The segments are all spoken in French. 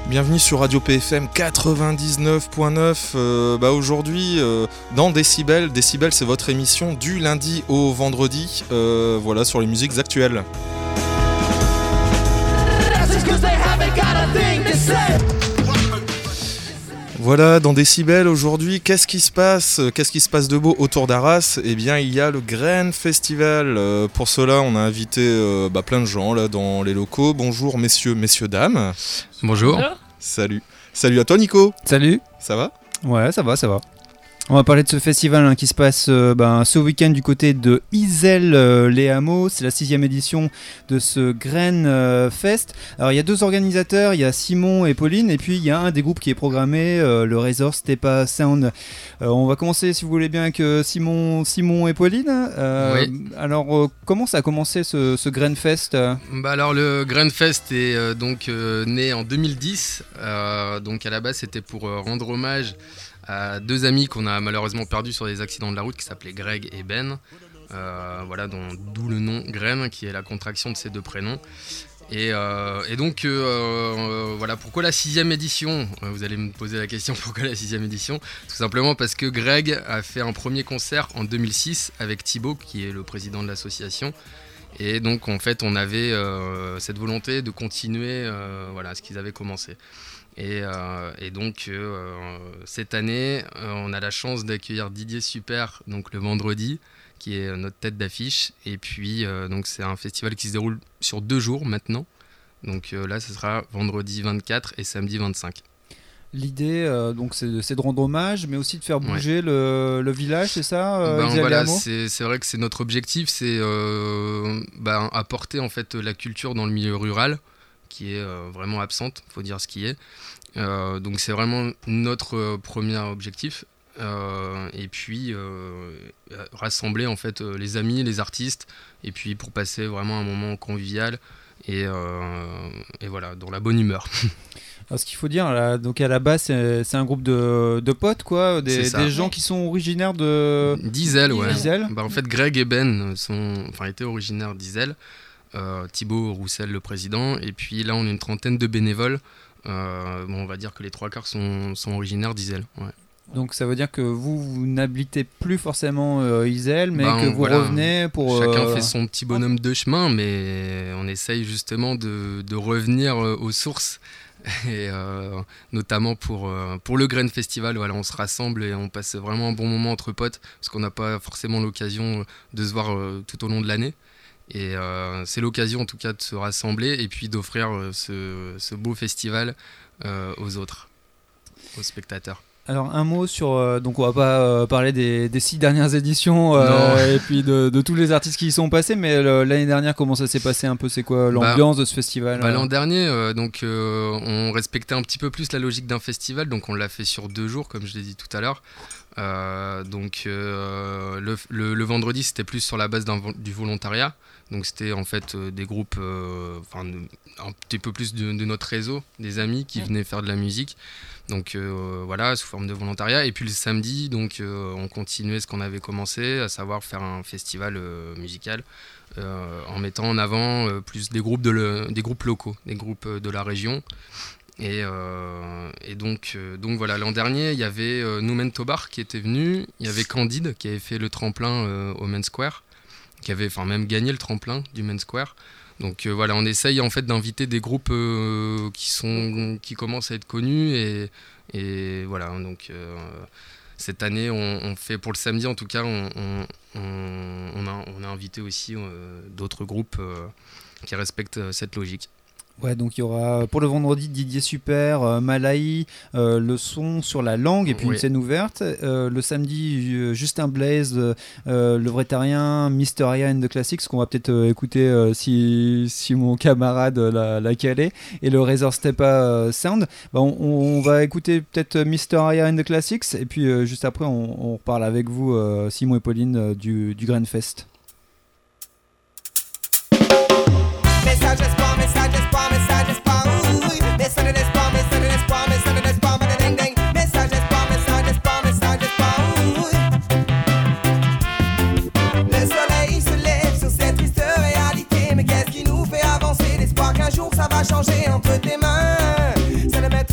Bienvenue sur Radio PFM 99.9. Aujourd'hui, dans Décibel. Décibel, c'est votre émission du lundi au vendredi, sur les musiques actuelles. Voilà, dans Décibel aujourd'hui, qu'est-ce qui se passe de beau autour d'Arras ? Eh bien, il y a le Grain Festival. Pour cela, on a invité plein de gens là dans les locaux. Bonjour messieurs, dames. Bonjour. Salut à toi Nico. Salut. Ça va ? Ouais, ça va. On va parler de ce festival qui se passe ce week-end du côté de Iselle-les-Hameaux. C'est la 6e édition de ce Grain Fest. Alors il y a deux organisateurs, il y a Simon et Pauline, et puis il y a un des groupes qui est programmé, le Razor Stepa Sound. On va commencer, si vous voulez bien, avec Simon et Pauline. Oui. Alors comment ça a commencé ce Grain Fest ? Alors le Grain Fest est né en 2010. Donc à la base c'était pour rendre hommage à deux amis qu'on a malheureusement perdus sur des accidents de la route qui s'appelaient Greg et Ben. D'où le nom Grain qui est la contraction de ces deux prénoms. Et donc pourquoi la 6e édition ? Vous allez me poser la question, pourquoi la 6e édition ? Tout simplement parce que Greg a fait un premier concert en 2006 avec Thibaut qui est le président de l'association. Et donc en fait on avait cette volonté de continuer ce qu'ils avaient commencé. Et donc cette année on a la chance d'accueillir Didier Super donc le vendredi qui est notre tête d'affiche, et puis donc c'est un festival qui se déroule sur 2 jours maintenant, donc là ce sera vendredi 24 et samedi 25. L'idée c'est de rendre hommage mais aussi de faire bouger le village, c'est ça c'est vrai que c'est notre objectif, c'est apporter en fait la culture dans le milieu rural qui est vraiment absente, faut dire ce qui est. Donc c'est vraiment notre premier objectif. Et puis rassembler en fait les amis, les artistes, et puis pour passer vraiment un moment convivial et dans la bonne humeur. Alors, ce qu'il faut dire, là, donc à la base, c'est un groupe de potes, quoi, des gens qui sont originaires d'Iselle, ouais. d'Iselle. En fait, Greg et Ben étaient originaires d'Iselle. Thibaut Roussel, le président, et puis là, on est une trentaine de bénévoles. On va dire que les 3/4 sont originaires d'Iselle. Ouais. Donc ça veut dire que vous n'habitez plus forcément Iselle, mais que vous revenez pour... Chacun fait son petit bonhomme de chemin, mais on essaye justement de revenir aux sources. Et notamment pour le Grain Festival, on se rassemble et on passe vraiment un bon moment entre potes, parce qu'on n'a pas forcément l'occasion de se voir tout au long de l'année. Et c'est l'occasion en tout cas de se rassembler et puis d'offrir ce beau festival aux autres, aux spectateurs. Alors un mot sur, donc on va pas parler des 6 dernières éditions et puis de tous les artistes qui y sont passés, mais l'année dernière comment ça s'est passé un peu, c'est quoi l'ambiance de ce festival ? L'an dernier on respectait un petit peu plus la logique d'un festival, donc on l'a fait sur 2 jours comme je l'ai dit tout à l'heure. Le vendredi c'était plus sur la base du volontariat, donc c'était en fait des groupes un petit peu plus de notre réseau, des amis qui venaient faire de la musique, donc sous forme de volontariat. Et puis le samedi donc on continuait ce qu'on avait commencé, à savoir faire un festival musical en mettant en avant plus des groupes locaux, des groupes de la région. Et donc l'an dernier il y avait Noumen Tobar qui était venu, il y avait Candide qui avait fait le tremplin au Main Square, qui avait même gagné le tremplin du Main Square. Donc on essaye en fait d'inviter des groupes qui commencent à être connus, et voilà, donc cette année on fait pour le samedi en tout cas on a invité aussi d'autres groupes qui respectent cette logique. Ouais, donc il y aura pour le vendredi Didier Super, Malaï, le son sur la langue et puis une scène ouverte. Le samedi Justin Blaze, le Vretarien, Mysteria and the Classics, qu'on va peut-être écouter si mon camarade l'a calé, et le Razor Stepa Sound. On va écouter peut-être Mysteria and the Classics et puis juste après on reparle avec vous Simon et Pauline du Grain Fest. Changer entre tes mains, c'est de mettre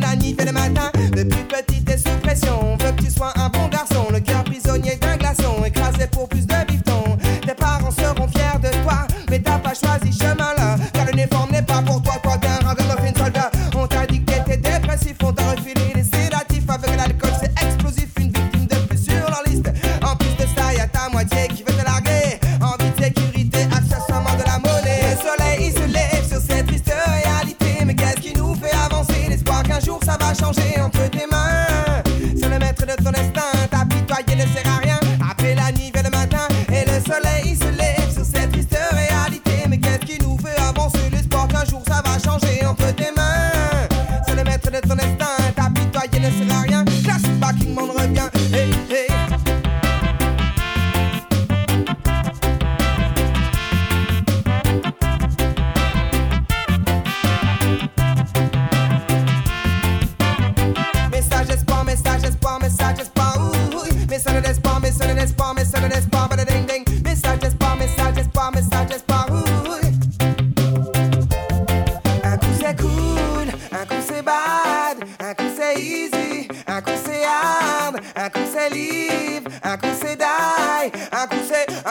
la nuit et le matin, le plus petit est sous pression. On veut que tu sois un bon garçon, le cœur prisonnier d'un glaçon, écrasé pour plus de bifton. Tes parents seront fiers de toi, mais t'as pas choisi ce chemin-là. Car l'uniforme n'est pas pour toi, toi t'es un ragamuffin soldat. On t'a dit que t'étais dépressif, on t'a refilé les sédatifs. Avec l'alcool c'est explosif, une victime de plus sur leur liste. En plus de ça y'a ta moitié qui veut te larguer. Envie de sécurité, accessoirement de la monnaie. Le soleil il se lève sur cette triste réalité. Mais qu'est-ce qui nous fait avancer? L'espoir qu'un jour ça va changer entre tes mains. C'est le maître de ton destin, t'apitoyer ne sert à rien. Après la nuit vient le matin et le soleil il se lève sur cette triste réalité. Mais qu'est-ce qui nous fait avancer? L'espoir qu'un jour ça va changer entre tes mains. C'est le maître de ton destin, t'apitoyer ne sert à rien. Classique pas qui demande revient. Hey, hey. Message espoir, message espoir, message espoir, ouh, ouh. Message d'espoir, message d'espoir, message d'espoir, bada ding ding. Message d'espoir, message d'espoir, message d'espoir, ouh, ouh. Un coup c'est cool, un coup c'est bad, un coup c'est easy, un coup c'est hard, un coup c'est live, un coup c'est die, un coup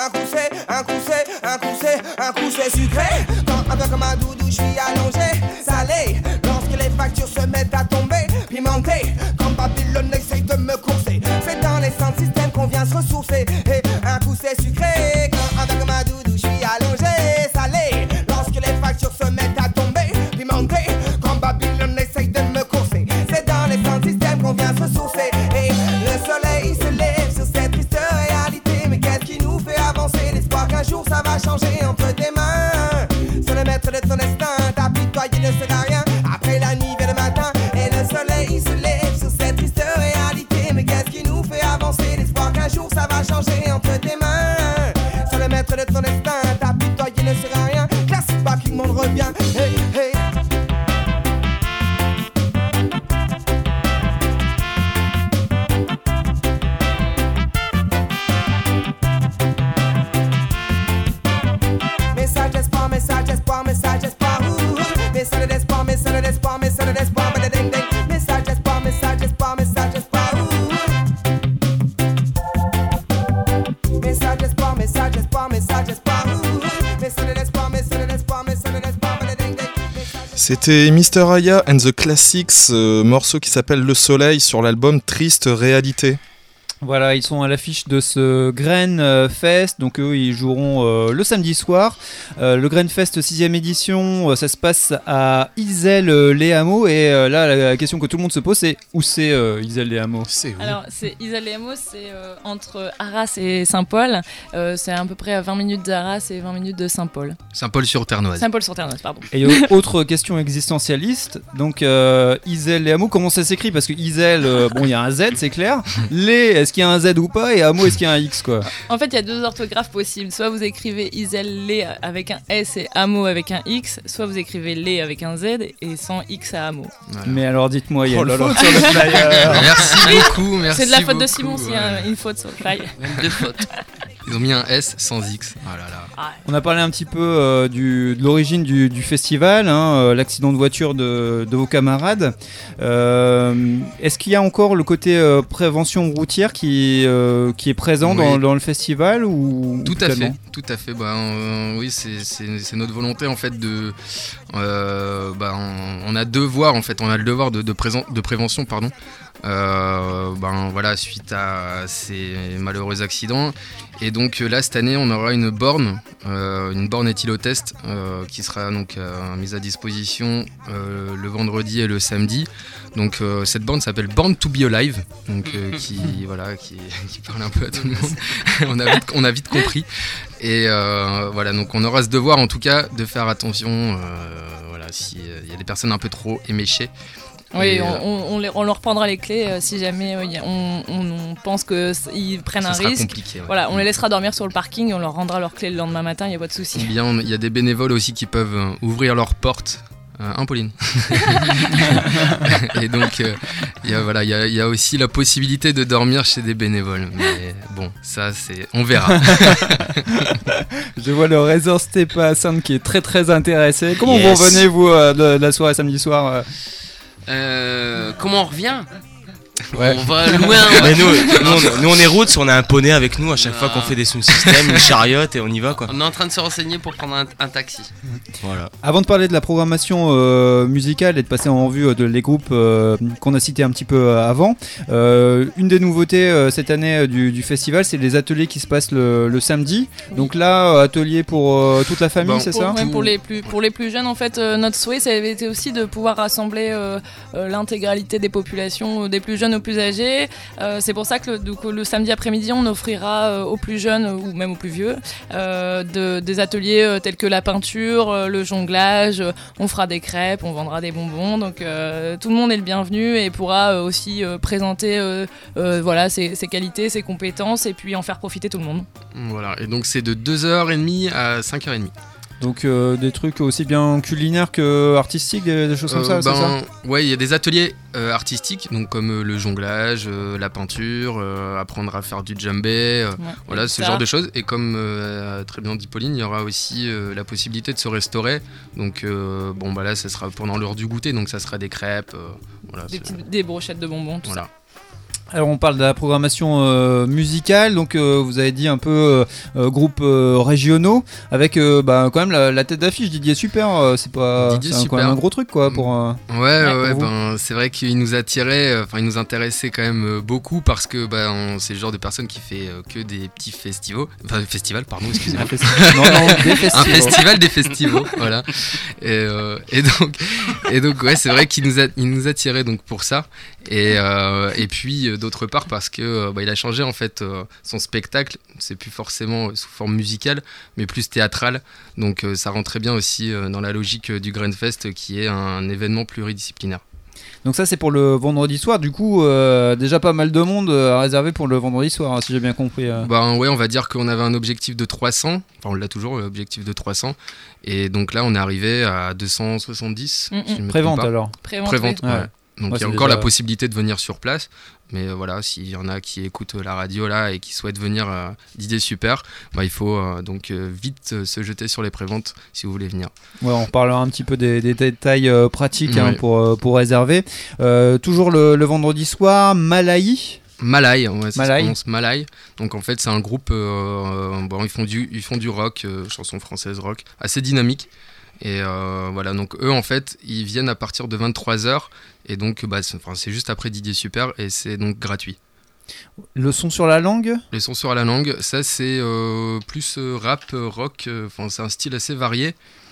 c'est sucré. Quand un peu comme un doudou je suis allongé, salé, lorsque les factures se mettent à tomber, pimenté, comme Babylone essaye de me courser. C'est dans les centres systèmes qu'on vient se ressourcer. Et un coup c'est sucré, quand un peu comme un doudou je suis allongé, salé, lorsque les factures se mettent à tomber, pimenté, comme Babylone essaye de me courser. C'est dans les centres systèmes qu'on vient se ressourcer. Et le soleil se lève sur cette triste réalité. Mais qu'est-ce qui nous fait avancer? L'espoir qu'un jour ça va changer entre tes mains. C'est le maître de ton destin, t'apitoyer ne sert à rien. Après la nuit vient le matin et le soleil il se lève sur cette triste réalité. Mais qu'est-ce qui nous fait avancer? L'espoir qu'un jour ça va changer entre tes mains. C'est le maître de ton destin, t'apitoyer ne sert à rien. Classique pas qui le monde revient. Hey, hey. Message d'espoir, message d'espoir, message d'espoir, ouh, ouh. Message d'espoir, message d'espoir, message d'espoir, bada ding ding. Message d'espoir, message d'espoir, message d'espoir, ouh, ouh. Message d'espoir, message d'espoir, message d'espoir, ouh, ouh. Message d'espoir, message d'espoir, message d'espoir, bada ding ding. C'était Mr. Aya and the Classics, morceau qui s'appelle Le Soleil sur l'album Triste Réalité. Voilà, ils sont à l'affiche de ce Grain Fest, donc eux ils joueront le samedi soir. Le Grain Fest 6ème édition, ça se passe à Iselle-les-Hameaux et là la question que tout le monde se pose c'est où c'est Iselle-les-Hameaux? C'est où? Alors c'est Iselle-les-Hameaux, c'est entre Arras et Saint-Paul, c'est à peu près à 20 minutes d'Arras et 20 minutes de Saint-Paul. Saint-Paul-sur-Ternoise. Saint-Paul-sur-Ternoise, pardon. Et autre question existentialiste, donc Iselle-les-Hameaux, comment ça s'écrit? Parce que Iselle, bon il y a un Z c'est clair, est-ce qu'il y a un Z ou pas, et Hameaux est-ce qu'il y a un X quoi? En fait il y a deux orthographes possibles, soit vous écrivez Iselle-les avec un S et Hameaux avec un X, soit vous écrivez les avec un Z et sans X à Hameaux. Voilà. Mais alors dites-moi, il y a une là là. faute sur le flyer. Merci beaucoup, merci. C'est de la faute de beaucoup, Simon s'il y a une faute sur le flyer. Même deux fautes. Ils ont mis un S sans X. Oh là là. On a parlé un petit peu de l'origine du festival, hein, l'accident de voiture de vos camarades. Est-ce qu'il y a encore le côté prévention routière qui est présent Oui. dans le festival ou Tout à fait. Oui, c'est notre volonté en fait de. On a devoir en fait, on a le devoir de prévention, pardon. Voilà, suite à ces malheureux accidents. Et donc là cette année on aura une borne éthylotest qui sera donc mise à disposition le vendredi et le samedi. Donc cette borne s'appelle Born to be Alive, donc qui parle un peu à tout le monde. on a vite compris. Et voilà, donc on aura ce devoir en tout cas de faire attention s'il y a des personnes un peu trop éméchées. Oui, on leur reprendra les clés si jamais on pense qu'ils prennent un risque. Compliqué, ouais. Voilà, on les laissera dormir sur le parking et on leur rendra leurs clés le lendemain matin, il n'y a pas de souci. Bien, il y a des bénévoles aussi qui peuvent ouvrir leurs portes. Pauline. Et donc, il y a aussi la possibilité de dormir chez des bénévoles. Mais bon, ça, on verra. Je vois le Razor Stepasson qui est très très intéressé. Comment vous revenez, vous, de la soirée samedi soir Comment on revient ? Ouais. On va loin. Mais nous on est roots, on a un poney avec nous à chaque fois qu'on fait des sound systems, une chariote et on y va quoi. On est en train de se renseigner pour prendre un taxi. Voilà. Avant de parler de la programmation musicale et de passer en revue les groupes qu'on a cités un petit peu avant, une des nouveautés cette année du festival, c'est les ateliers qui se passent le samedi. Donc là, atelier pour toute la famille, c'est ça ? Pour les plus jeunes, en fait, notre souhait, ça avait été aussi de pouvoir rassembler l'intégralité des populations, des plus jeunes aux plus âgés. C'est pour ça que le samedi après-midi, on offrira aux plus jeunes ou même aux plus vieux des ateliers tels que la peinture, le jonglage, on fera des crêpes, on vendra des bonbons. Donc tout le monde est le bienvenu et pourra aussi présenter ses qualités, ses compétences et puis en faire profiter tout le monde. Voilà, et donc c'est de 2h30 à 5h30. Donc des trucs aussi bien culinaires que artistiques, des choses comme ça, c'est ça ? Ouais, il y a des ateliers artistiques, donc comme le jonglage, la peinture, apprendre à faire du djembé, voilà ce genre de choses. Et comme très bien dit Pauline, il y aura aussi la possibilité de se restaurer. Donc là, ça sera pendant l'heure du goûter, donc ça sera des crêpes, des brochettes de bonbons, tout ça. Alors on parle de la programmation musicale, donc vous avez dit un peu groupes régionaux avec quand même la tête d'affiche Didier Super, c'est quand même un gros truc quoi pour c'est vrai qu'il nous attirait, il nous intéressait quand même beaucoup parce que c'est le genre de personne qui fait que des petits festivals, excusez-moi. Un festival des festivals, voilà. Et donc ouais, c'est vrai qu'il nous attirait donc pour ça et puis d'autre part parce que il a changé en fait son spectacle, c'est plus forcément sous forme musicale mais plus théâtrale, donc ça rentrait bien aussi dans la logique du Grainfest qui est un événement pluridisciplinaire. Donc ça c'est pour le vendredi soir, du coup déjà pas mal de monde à réserver pour le vendredi soir, si j'ai bien compris. Ouais, on va dire qu'on avait un objectif de 300, enfin on l'a toujours l'objectif de 300, et donc là on est arrivé à 270. Prévente alors. Prévente, ouais. Donc il y a encore la possibilité de venir sur place, mais voilà, s'il y en a qui écoutent la radio là et qui souhaitent venir d'idées super, il faut vite se jeter sur les préventes si vous voulez venir. Ouais, on parlera un petit peu des détails pratiques pour réserver. Toujours le vendredi soir, Malaï. Malaï, ouais, ça se prononce Malaï. Donc en fait c'est un groupe, ils font du rock, chanson française rock, assez dynamique. Et voilà, donc eux en fait ils viennent à partir de 23h et donc c'est juste après Didier Super et c'est donc gratuit. Le son sur la langue ? Les sons sur la langue, ça c'est plus rap, rock, c'est un style assez varié,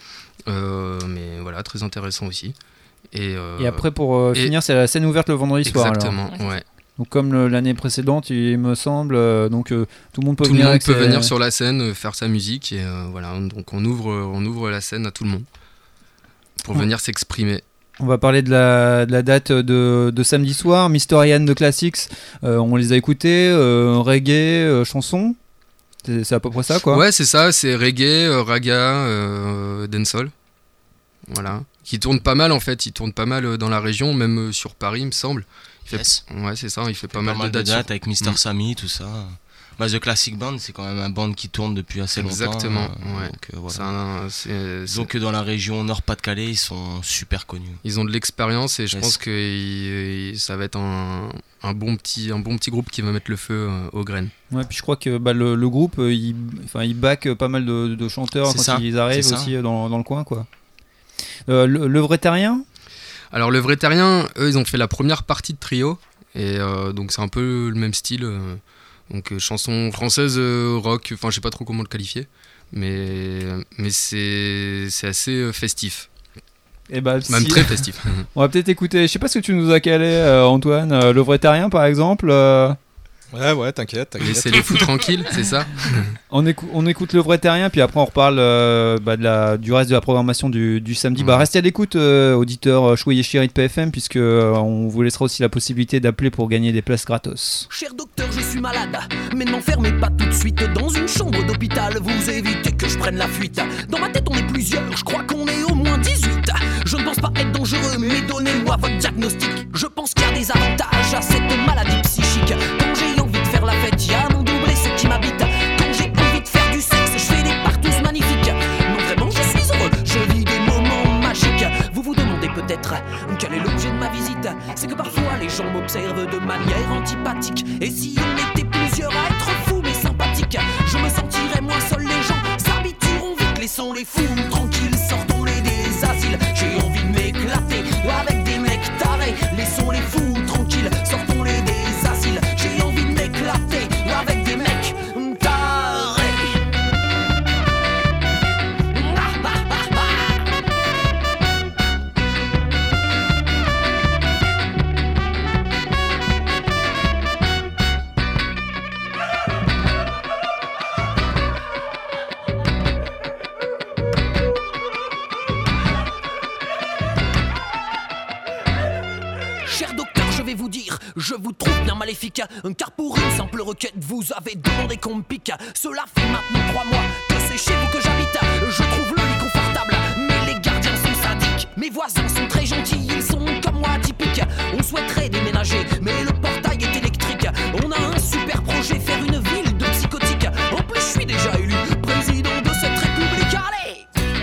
mais voilà, très intéressant aussi. Et après pour finir c'est la scène ouverte le vendredi soir. Exactement, ouais. Donc comme l'année précédente, il me semble, tout le monde peut venir. Tout le monde peut venir sur la scène, faire sa musique et voilà. Donc on ouvre la scène à tout le monde pour venir s'exprimer. On va parler de la date de samedi soir. Mr. Ian de Classics, on les a écoutés, reggae, chansons. C'est à peu près ça quoi. Ouais, c'est ça, c'est reggae, raga, dancehall. Voilà. Qui tourne pas mal en fait, il tourne pas mal dans la région, même sur Paris il me semble. Ouais, c'est ça, il fait pas mal de dates avec Mr. Samy, tout ça. The Classic Band, c'est quand même un band qui tourne depuis assez longtemps. Exactement, ouais. Donc voilà. Donc dans la région Nord-Pas-de-Calais, ils sont super connus. Ils ont de l'expérience et je pense que ça va être un bon petit groupe qui va mettre le feu aux graines. Ouais, puis je crois que le groupe, il back pas mal de chanteurs quand ils arrivent aussi dans le coin, quoi. Le Vrai Terrien ? Alors le Vrai Terrien, eux ils ont fait la première partie de trio et donc c'est un peu le même style, donc chanson française rock, je sais pas trop comment le qualifier, mais c'est assez festif. Et même très festif. On va peut-être écouter, je sais pas ce que tu nous as calé Antoine, Le Vrai Terrien par exemple. Ouais, t'inquiète. Laissez-les fous tranquilles, c'est ça. On écoute Le Vrai Terrien, puis après on reparle du reste de la programmation du samedi. Restez à l'écoute, auditeurs choyés chéris de PFM, puisque on vous laissera aussi la possibilité d'appeler pour gagner des places gratos. Cher docteur, je suis malade, mais n'enfermez pas tout de suite dans une chambre d'hôpital. Vous évitez que je prenne la fuite. Dans ma tête on est plusieurs, je crois qu'on est au moins 18. Je ne pense pas être dangereux, mais donnez-moi votre diagnostic. Je pense qu'il y a des avantages à cette maladie psychique. Quand j'ai envie de faire la fête, y'a mon double et ceux qui m'habitent. Quand j'ai envie de faire du sexe, je fais des partous magnifiques. Non vraiment je suis heureux, je vis des moments magiques. Vous vous demandez peut-être. Quel est l'objet de ma visite? C'est que parfois les gens m'observent de manière antipathique. Et si on était plusieurs à être fous mais sympathiques, je me sentirais moins seul, les gens s'habitueront vite. Laissons les fous tranquilles, sortons-les des asiles. J'ai envie de m'éclater avec des mecs tarés. Laissons les fous tranquilles, sortons-les des asiles. J'ai envie de m'éclater avec des mecs tarés. Cher docteur, je vais vous dire, je vous trouve bien maléfique. Car pour une simple requête, vous avez demandé qu'on me pique. Cela fait maintenant 3 mois que c'est chez vous que j'habite. Je trouve le lit confortable, mais les gardiens sont sadiques. Mes voisins sont très gentils, ils sont comme moi atypiques. On souhaiterait déménager, mais le portail est électrique. On a un super projet, faire une ville de psychotiques. En plus, je suis déjà élu président de cette république. Allez!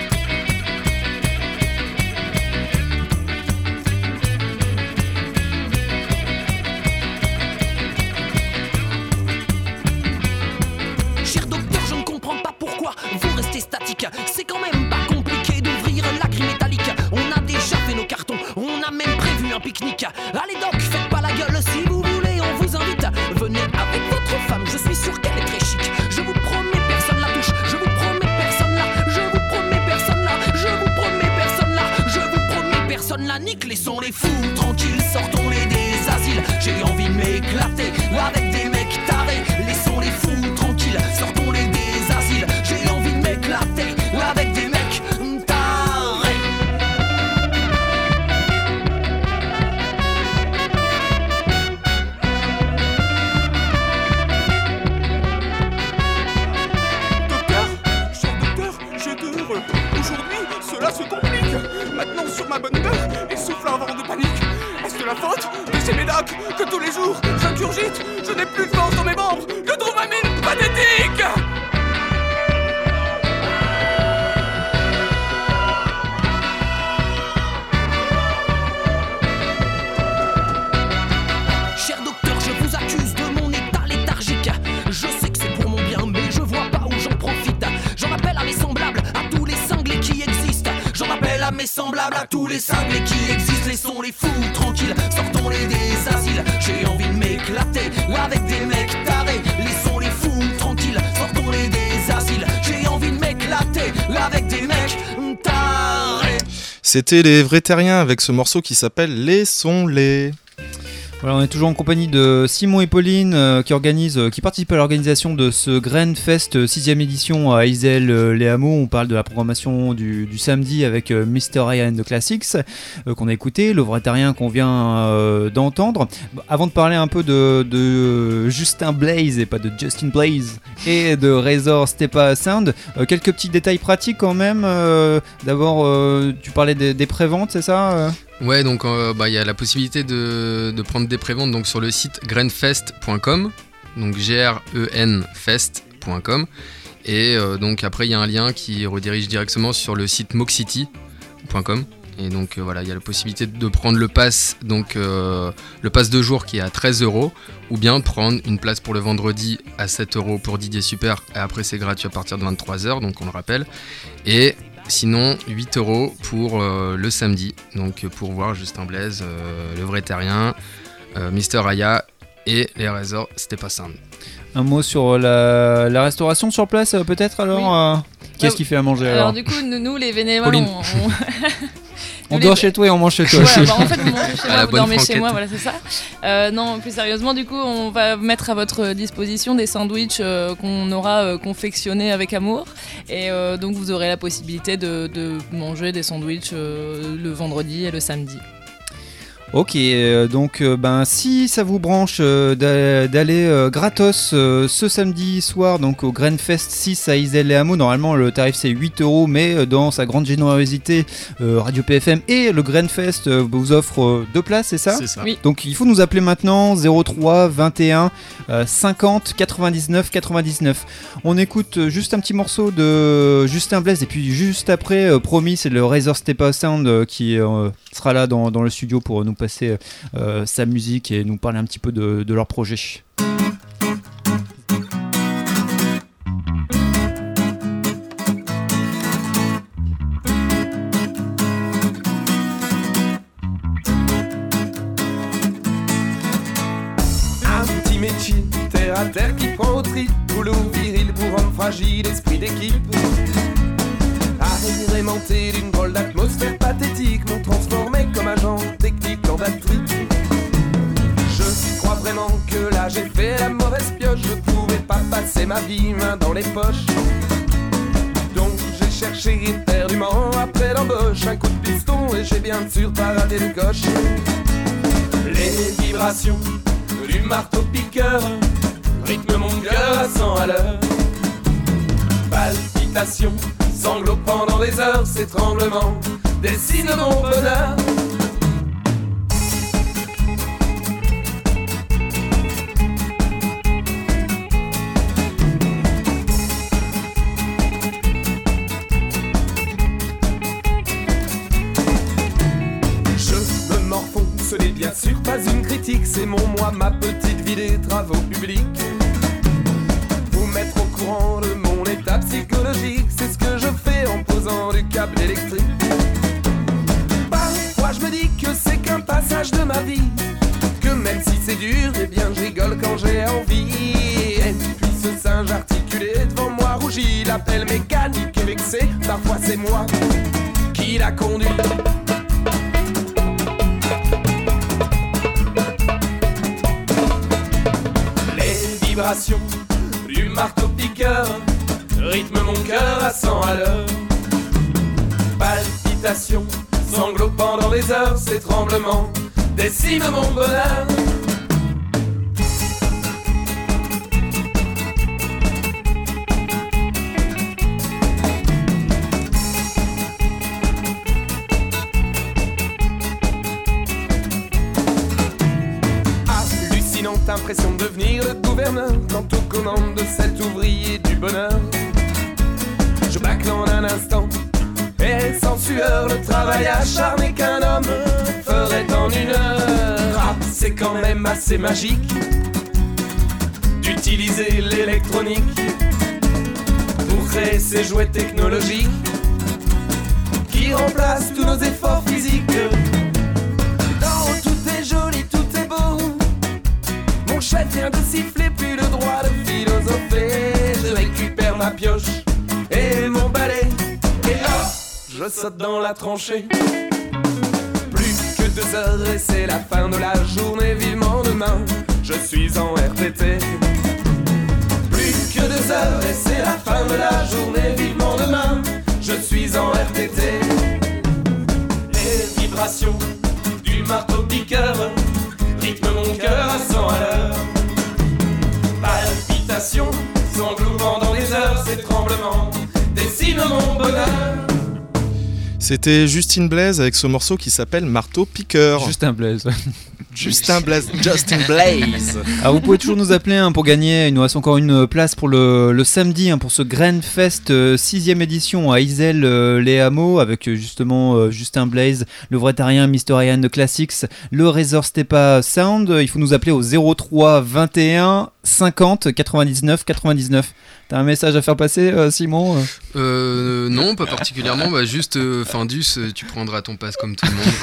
Cher docteur, je ne comprends pas pourquoi vous restez statique. C'est quand même pas compliqué d'ouvrir la grille métallique. On a déjà fait nos cartons, on a même prévu un pique-nique. Allez doc, faites pas la gueule, si vous voulez, on vous invite. Venez avec votre femme, je suis sûr qu'elle est très chic. Je vous promets, personne la touche, je vous promets, personne là. Je vous promets, personne là, je vous promets, personne là. Je vous promets, personne la nique. Laissons les fous tranquilles, sortons-les des asiles. J'ai envie de m'éclater avec des mecs tarés. Laissons les fous tranquilles, sortons-les des asiles. J'ai envie de m'éclater avec des mecs tarés. Docteur, cher docteur, j'ai de heureux. Aujourd'hui, cela se complique. Maintenant sur ma bonne heure, il souffle un vent de panique. Est-ce de la faute de ces médocs que tous les jours j'ingurgite? Je n'ai plus de force dans mes membres, je trouve ma mine pathétique. Cher docteur, je vous accuse de mon état léthargique. Je sais que c'est pour mon bien, mais je vois pas où j'en profite. J'en appelle à mes semblables, à tous les cinglés qui existent. J'en appelle à mes semblables, à tous les cinglés qui existent. Laissons les fous tranquilles, sortons-les des asiles. J'ai envie de m'éclater avec des mecs tarés. Laissons les fous tranquilles, sortons-les des asiles. J'ai envie de m'éclater avec des mecs tarés. C'était les Vrais Terriens avec ce morceau qui s'appelle Laissons-les. Voilà, on est toujours en compagnie de Simon et Pauline qui participent à l'organisation de ce Grain Fest 6ème édition à Isel les Hameaux. On parle de la programmation du samedi avec Mr. Aya and the Classics qu'on a écouté, le Vrai Terrien qu'on vient d'entendre. Avant de parler un peu de Justin Blaze et pas de Justin Blaze et de Razor Stepa Sound, quelques petits détails pratiques quand même. D'abord, tu parlais des préventes, c'est ça Ouais, donc y a la possibilité de prendre des préventes donc sur le site grainfest.com, donc grenfest.com, et donc après il y a un lien qui redirige directement sur le site moxcity.com. Et donc voilà, il y a la possibilité de prendre le pass, donc le pass de jour qui est à 13€, ou bien de prendre une place pour le vendredi à 7€ pour Didier Super, et après c'est gratuit à partir de 23h, donc on le rappelle. Et sinon 8€ pour le samedi, donc pour voir Justin Blaze, le Vrai Terrien, Mr. Aya et les Razor Stepa Sound. Un mot sur la restauration sur place peut-être alors oui. Qu'est-ce qui fait à manger alors du coup nous les bénévoles on dort chez toi et on mange chez toi. Ouais, en fait, vous mangez chez moi, vous dormez chez moi, voilà, c'est ça. Non, plus sérieusement, du coup, on va mettre à votre disposition des sandwichs qu'on aura confectionnés avec amour. Et donc, vous aurez la possibilité de manger des sandwichs le vendredi et le samedi. Ok, donc si ça vous branche d'aller gratos ce samedi soir donc au Grainfest 6 à Iselle-les-Hameaux, normalement le tarif c'est 8€, mais dans sa grande générosité, Radio PFM et le Grainfest vous offrent 2 places, c'est ça ? C'est ça. Oui. Donc il faut nous appeler maintenant 03 21 50 99 99. On écoute juste un petit morceau de Justin Blaise et puis juste après, promis, c'est le Razor Stepa Sound qui sera là dans le studio pour nous passer sa musique et nous parler un petit peu de leur projet. Un petit métier, terre à terre qui prend au trip, boulot viril pour homme fragile, esprit d'équipe. Agrémenté d'une drôle d'atmosphère pathétique, m'ont transformé comme agent technique lors d'un truc. Je crois vraiment que là j'ai fait la mauvaise pioche, je pouvais pas passer ma vie main dans les poches. Donc j'ai cherché éperdument après l'embauche un coup de piston et j'ai bien sûr pas raté le coche. Les vibrations du marteau-piqueur rythment mon cœur à 100 à l'heure. Palpitations, sanglots pendant des heures, ces tremblements dessinent mon bonheur. Je me morfonds, ce n'est bien sûr pas une critique, c'est mon moi, ma petite vie des travaux publics. Vous mettre au courant de mon état psychologique, c'est ce que je fais en posant du câble électrique. Parfois je me dis que c'est qu'un passage de ma vie, que même si c'est dur, eh bien je rigole quand j'ai envie. Et puis ce singe articulé devant moi rougit, l'appel mécanique et vexé, parfois c'est moi qui la conduis. Les vibrations du marteau-piqueur rythme mon cœur à 100 à l'heure. Palpitations, sanglots pendant des heures, ces tremblements déciment mon bonheur. Hallucinante impression de devenir le gouverneur quant aux commandes de cet ouvrier du bonheur. Je bâcle en un instant et sans sueur le travail acharné qu'un homme ferait en une heure. Ah, c'est quand même assez magique d'utiliser l'électronique pour créer ces jouets technologiques qui remplacent tous nos efforts physiques. Non, tout est joli, tout est beau. Mon chef vient de siffler, plus le droit de philosopher. Je récupère ma pioche et mon balai, et hop, je saute dans la tranchée. Plus que 2 heures et c'est la fin de la journée, vivement demain, je suis en RTT. Plus que 2 heures et c'est la fin de la journée, vivement demain, je suis en RTT. Les vibrations du marteau-piqueur rythment mon cœur à 100 à l'heure. Palpitations, sanglots pendant des heures, ces tremblements déciment mon bonheur. C'était Justin Blaise avec ce morceau qui s'appelle Marteau Piqueur. Justin Blaise. Justin Blaise. Justin Blaise. Alors vous pouvez toujours nous appeler pour gagner. Il nous reste encore une place pour le samedi pour ce Grainfest 6e édition à Iselle-les-Hameaux avec justement Justin Blaise, le vrai tarien, Mr. Ryan de Classics, le Razor Stepa Sound. Il faut nous appeler au 03 21 50 99 99. T'as un message à faire passer, Simon ? Non, pas particulièrement. Juste, Findus, tu prendras ton pass comme tout le monde.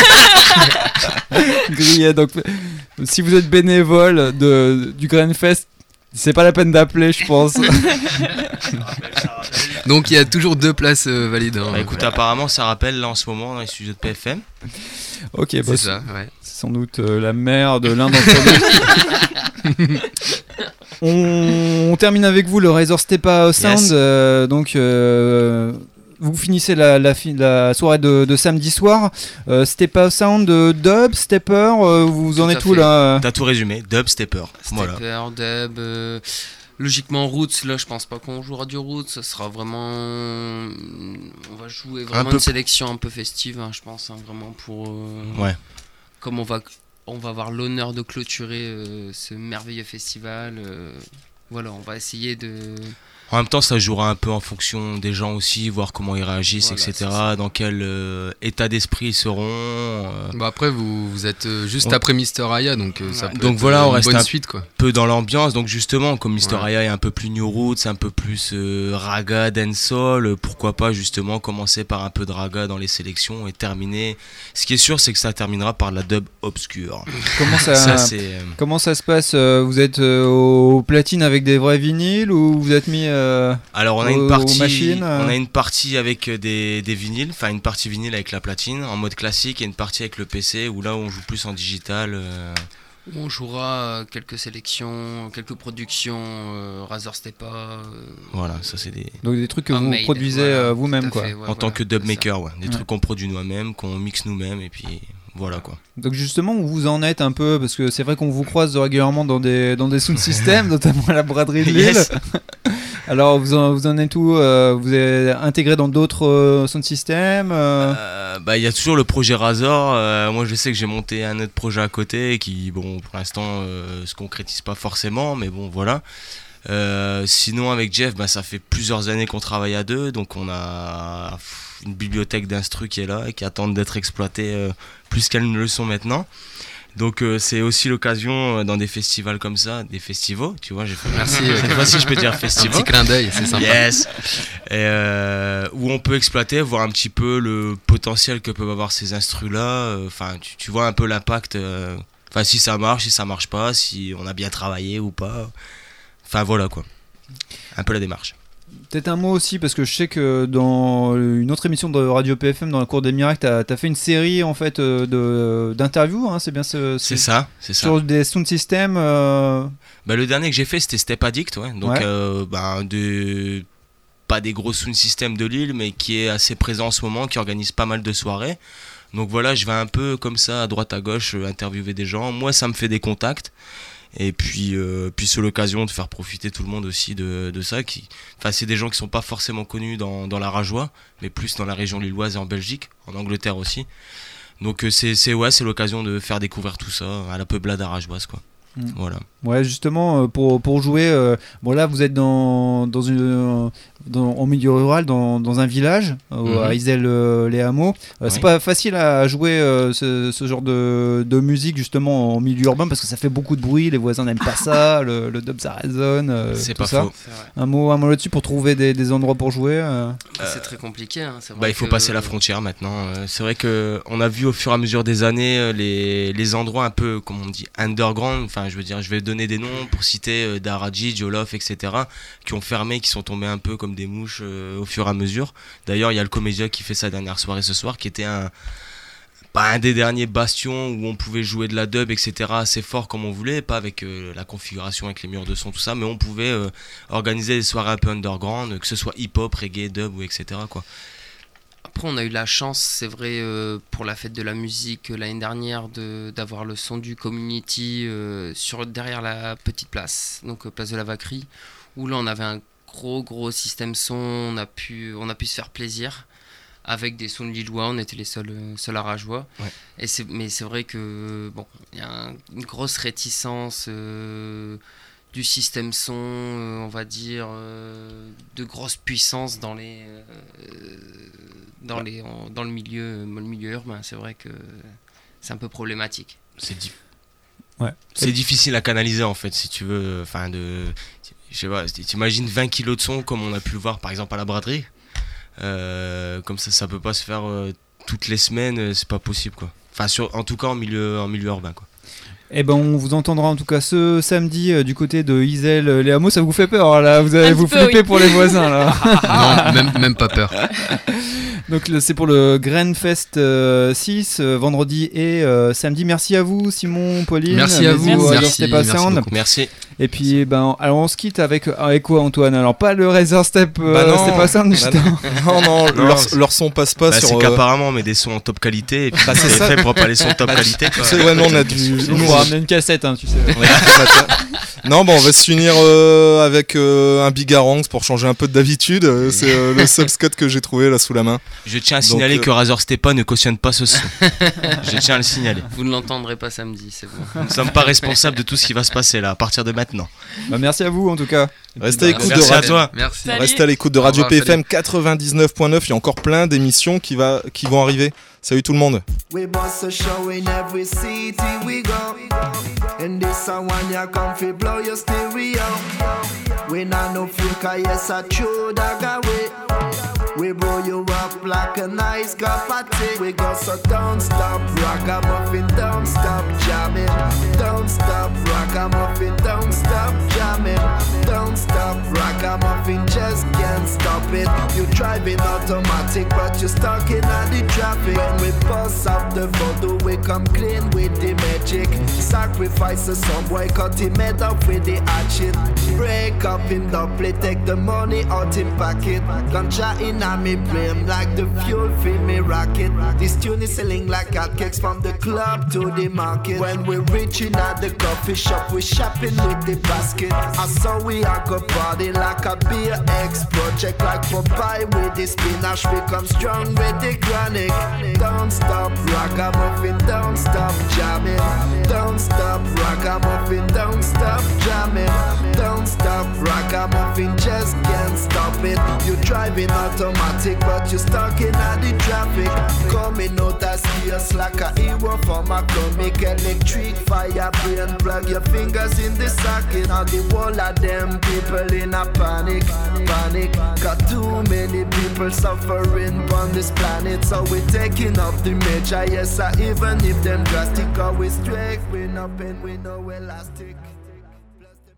Grillé. Donc, si vous êtes bénévole du Grainfest, c'est pas la peine d'appeler, je pense. Donc, il y a toujours 2 places valides. Écoute, apparemment, ça rappelle là en ce moment dans les studios de PFM. Ok, c'est ça, ouais. C'est sans doute la mère de l'un d'entre nous. On termine avec vous le Razor Stepa Sound. Yes. Donc vous finissez la soirée de samedi soir. Stepper Sound, dub, stepper, vous en êtes où là? T'as tout résumé, dub, stepper. Stepper, dub. Logiquement roots, là je pense pas qu'on jouera du roots, ça sera vraiment, on va jouer vraiment une sélection un peu festive, hein, je pense, hein, vraiment pour, comme on va avoir l'honneur de clôturer ce merveilleux festival, voilà, on va essayer de... En même temps, ça jouera un peu en fonction des gens aussi, voir comment ils réagissent, voilà, etc. Dans quel état d'esprit ils seront. Bah après, vous êtes juste après Mister Aya, donc ça peut donc être voilà, on une reste bonne un suite, quoi. Peu dans l'ambiance. Donc justement, comme Mister Aya est un peu plus new roots, un peu plus raga, dancehall, pourquoi pas justement commencer par un peu de raga dans les sélections et terminer. Ce qui est sûr, c'est que ça terminera par la dub obscure. Comment ça se passe? Vous êtes au platine avec des vrais vinyles ou vous êtes mis alors on a une partie avec des vinyles, enfin une partie vinyle avec la platine en mode classique et une partie avec le PC où là on joue plus en digital. On jouera quelques sélections, quelques productions, Razor Stepa. Voilà, ça c'est des... Donc des trucs que vous produisez vous-même quoi. En tant que dubmaker, des trucs qu'on produit nous-mêmes, qu'on mixe nous-mêmes et puis... Voilà quoi. Donc justement, où vous en êtes un peu, parce que c'est vrai qu'on vous croise régulièrement dans des sound systems, notamment à la braderie de Lille. Yes. Alors vous en êtes où? Vous êtes intégré dans d'autres sound systems? Bah il y a toujours le projet Razor. Moi je sais que j'ai monté un autre projet à côté qui, bon, pour l'instant se concrétise pas forcément, mais bon voilà. Sinon avec Jeff, bah ça fait plusieurs années qu'on travaille à deux, donc on a une bibliothèque d'instru qui est là et qui attendent d'être exploitées plus qu'elles ne le sont maintenant. Donc c'est aussi l'occasion dans des festivals comme ça, des festivals, tu vois, j'ai fait merci, cette fois-ci je peux dire festival. Un petit clin d'œil, c'est sympa. Yes. Et où on peut exploiter, voir un petit peu le potentiel que peuvent avoir ces instrus là, enfin tu vois un peu l'impact, enfin si ça marche pas, si on a bien travaillé ou pas. Enfin voilà quoi, un peu la démarche. Peut-être un mot aussi, parce que je sais que dans une autre émission de Radio PFM, dans la Cour des Miracles, t'as fait une série en fait d'interviews, hein, c'est bien c'est ça. Sur des sound systems. Bah, le dernier que j'ai fait c'était Step Addict, donc pas des gros sound systems de Lille, mais qui est assez présent en ce moment, qui organise pas mal de soirées. Donc voilà, je vais un peu comme ça à droite à gauche interviewer des gens. Moi ça me fait des contacts. Et puis c'est l'occasion de faire profiter tout le monde aussi de ça. C'est des gens qui sont pas forcément connus dans la Rajoie, mais plus dans la région lilloise et en Belgique, en Angleterre aussi. Donc c'est l'occasion de faire découvrir tout ça à la peuplade arageoise quoi. Voilà. Ouais, justement pour jouer, bon là vous êtes en milieu rural, dans un village, à Iselle les Hameaux. C'est pas facile à jouer ce genre de musique justement en milieu urbain parce que ça fait beaucoup de bruit, les voisins n'aiment pas ça, le dub ça résonne. C'est tout pas ça. Faux. Un mot là-dessus pour trouver des endroits pour jouer. C'est très compliqué. Hein. C'est vrai il faut passer la frontière maintenant. C'est vrai qu'on a vu au fur et à mesure des années les endroits un peu, comme on dit, underground. Enfin, je veux dire, je vais donner des noms pour citer Daraji, Jolof, etc. qui ont fermé, qui sont tombés un peu comme des mouches au fur et à mesure. D'ailleurs, il y a le Comédia qui fait sa dernière soirée ce soir, qui était un des derniers bastions où on pouvait jouer de la dub, etc. assez fort comme on voulait, pas avec la configuration avec les murs de son, tout ça, mais on pouvait organiser des soirées un peu underground, que ce soit hip-hop, reggae, dub ou etc. quoi. Après, on a eu la chance, c'est vrai, pour la fête de la musique l'année dernière, d'avoir le son du community derrière la petite place, donc place de la Vacquerie, où là on avait un gros système son, on a pu se faire plaisir avec des sons lillois, on était les seuls à Rajoie. Ouais. Mais c'est vrai que bon, il y a une grosse réticence du système son, on va dire, de grosse puissance dans le milieu urbain. C'est vrai que c'est un peu problématique. C'est difficile à canaliser en fait, si tu veux. Enfin, je sais pas, t'imagines 20 kilos de son comme on a pu le voir par exemple à la braderie. Comme ça peut pas se faire toutes les semaines, c'est pas possible quoi. Enfin, en tout cas en milieu urbain quoi. Eh ben on vous entendra en tout cas ce samedi du côté de Iselle les Hameaux. Ça vous fait peur là? Vous allez vous flipper pour les voisins là. Non, même pas peur. Donc c'est pour le Grainfest 6 vendredi et samedi. Merci à vous Simon, Pauline. Merci à vous. Merci. Merci. Et puis, alors on se quitte avec quoi, Antoine? Alors, pas le Razor Step, c'est pas ça, non, leur son passe pas sur. C'est qu'apparemment, on met des sons en top qualité, et puis c'est fait pour pas les sons top qualité. Ouais, non, on a dû. On va ramener une cassette, tu sais. Non, on va se finir avec un Bigarang pour changer un peu d'habitude. C'est le seul Scott que j'ai trouvé là sous la main. Je tiens à signaler que Razor Stepa ne cautionne pas ce son. Je tiens à le signaler. Vous ne l'entendrez pas samedi, c'est bon. Nous ne sommes pas responsables de tout ce qui va se passer là, à partir de maintenant. Merci à vous en tout cas. Restez à l'écoute de Radio. Merci. Restez à l'écoute de Radio PFM 99.9. Il y a encore plein d'émissions qui vont arriver. Salut tout le monde. We boss a show in every city we go. And this a one ya come fi blow your stereo. We not no fake, yes I true dagger way. We blow you up like a nice cup of tea. We go so don't stop, ragamuffin, don't stop jamming. Don't stop, ragamuffin, don't stop jamming. Don't stop, ragamuffin, just can't stop it. You driving automatic, but you're stuck in the traffic. When we bust up the photo, we come clean with the magic. Sacrifices some boy, cut him head up with the hatchet. Break up in double, take the money out in pocket. Ganja in me brain like the fuel for me rocket. This tune is selling like hotcakes from the club to the market. When we're reaching at the coffee shop, we shopping with the basket. I saw we are go party like a beer X project. Like Popeye with the spinach, we come strong with the chronic. Don't stop, ragamuffin, don't stop jamming. Don't stop, ragamuffin, don't stop jamming. Don't stop, ragamuffin, just can't stop it. You driving automatic, but you're stuck in the traffic. Coming out as fierce like a hero from a comic. Electric fire brain, plug your fingers in the socket. Now the whole of them people in a panic. Got too many people suffering on this planet. So we're taking up the measure, yes, even if them drastic. Always straight, we no pain, we know elastic.